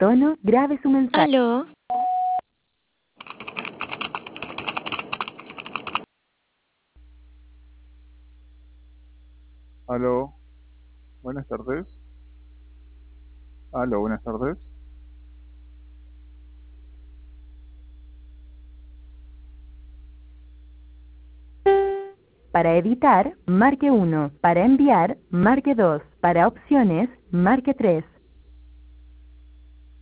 tono, grabe su mensaje. Aló, Aló, buenas tardes. Aló, buenas tardes. Para editar, marque 1. Para enviar, marque 2. Para opciones, marque 3.